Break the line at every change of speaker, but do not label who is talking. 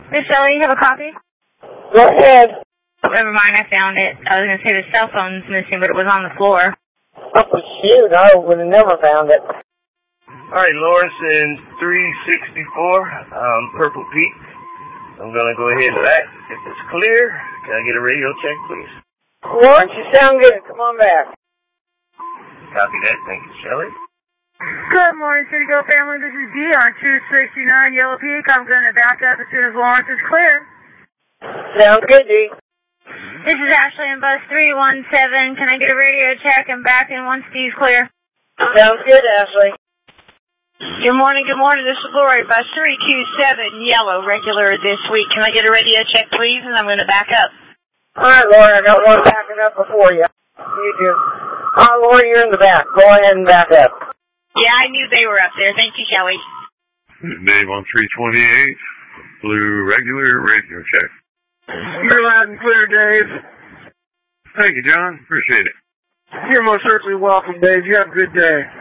Miss Shelley, you have a copy?
Go ahead.
Oh, never mind, I found it. I was going to say the cell phone's missing, but it was on the floor.
Oh, shoot, I would have never found it.
All right, Lawrence in 364, Purple Peak. I'm going to go ahead and back. If it's clear, can I get a radio check, please?
Lawrence, you sound good. Come on back.
Copy that. Thank you, Shelley.
Good morning, City Go family. This is D on 269 Yellow Peak. I'm going to back up as soon as Lawrence is clear.
Sounds good, D.
This is Ashley in bus 317. Can I get a radio check and back in once Steve's clear?
Sounds good, Ashley.
Good morning. This is Lori, bus 327 Yellow, regular this week. Can I get a radio check, please? And I'm going to back up.
All right, Lori, I got one backing up before you. You do. Lori, you're in the back. Go ahead and back up.
Yeah, I knew they were up there. Thank you, Shelley.
Dave on 328, blue regular radio check.
You're loud and clear, Dave.
Thank you, John. Appreciate it.
You're most certainly welcome, Dave. You have a good day.